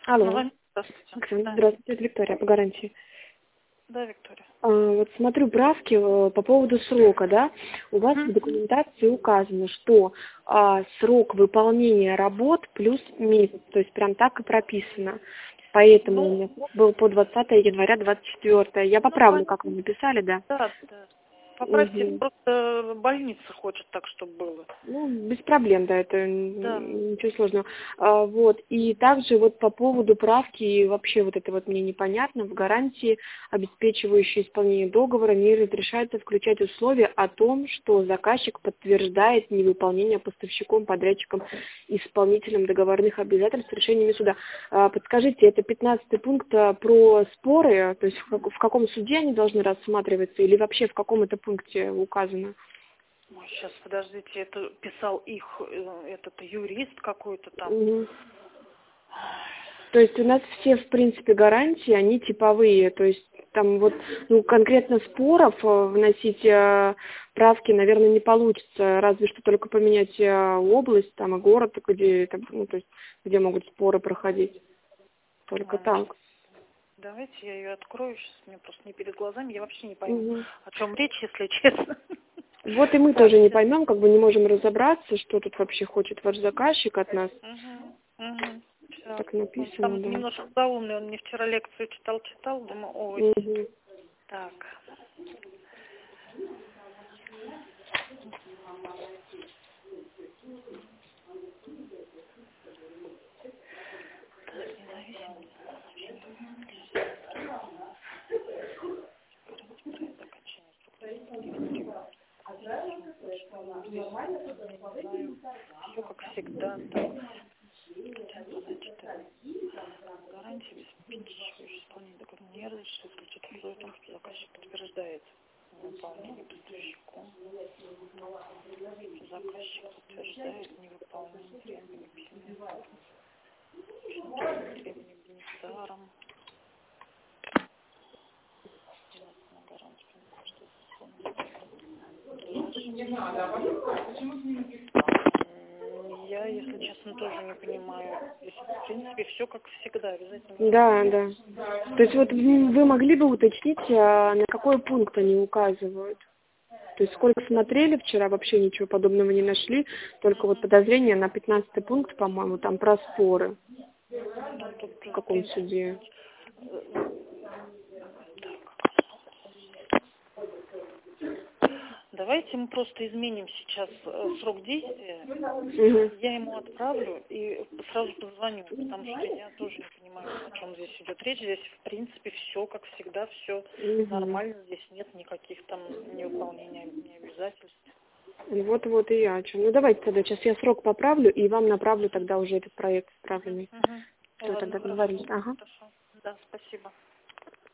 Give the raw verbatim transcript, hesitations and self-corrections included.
Алло. Здравствуйте. Оксана, Да. здравствуйте, это Виктория по гарантии. Да, Виктория. А, вот смотрю правки э, по поводу срока, да. У вас в Мгм. документации указано, что а, срок выполнения работ плюс месяц, то есть прям так и прописано. Поэтому у Ну, меня срок был по двадцатое января двадцать четвёртое. Я ну, поправлю, понятно, как вы написали, да. да. Поправьте, Мгм. просто больница хочет так, чтобы было. Ну, без проблем, да, это Да. н- ничего сложного. А, вот, и также вот по поводу правки, и вообще вот это вот мне непонятно, в гарантии, обеспечивающей исполнение договора, не разрешается включать условия о том, что заказчик подтверждает невыполнение поставщиком, подрядчиком, исполнителем договорных обязательств решениями суда. А, подскажите, это пятнадцатый пункт а, про споры, то есть в, как- в каком суде они должны рассматриваться или вообще в каком это пункте указано? Ой, сейчас, подождите, это писал их э, этот юрист какой-то там. Мгм. То есть у нас все, в принципе, гарантии, они типовые. То есть там вот ну, конкретно споров э, вносить э, правки, наверное, не получится. Разве что только поменять э, область там, и город, где, там, ну, то есть, где могут споры проходить. Только Ой, ну, щас так. давайте я ее открою, сейчас у меня просто не перед глазами, я вообще не пойму, Мгм. о чем речь, если честно. Вот и мы Так, тоже не сейчас. поймем, как бы не можем разобраться, что тут вообще хочет ваш заказчик от нас. Угу, угу. Сейчас. Так Он написано, там да. немножко заумный, он мне вчера лекцию читал-читал, думаю, ой, Мгм. так. Так, независимый. Порядок окончания не знаю. Все как всегда. Так. Значит, гарантия обеспечивающая исполнение договора не разрешит включить условия о том, что заказчик подтверждает выполнение поставщиком. Заказчик подтверждает невыполнение требований письменной формы. Требования бенефициарам. На гарантию, что я, если честно, тоже не понимаю. Здесь, в принципе, все как всегда, обязательно. Да, да. То есть вот вы вы могли бы уточнить, а, на какой пункт они указывают? То есть сколько смотрели вчера, вообще ничего подобного не нашли, только вот подозрение на пятнадцатый пункт, по-моему, там про споры. Ну, тут, В в каком принципе, суде? давайте мы просто изменим сейчас э, срок действия. Угу. Я ему отправлю и сразу позвоню, потому что я тоже не понимаю, о чем здесь идет речь. Здесь, в принципе, все как всегда, все Угу. нормально. Здесь нет никаких там невыполнения ни обязательств. Вот-вот и я о чем. Ну давайте тогда сейчас я срок поправлю и вам направлю тогда уже этот проект Угу, исправленный. угу. Все, Ладно, тогда хорошо. договорились. Ага. Хорошо. Да, спасибо.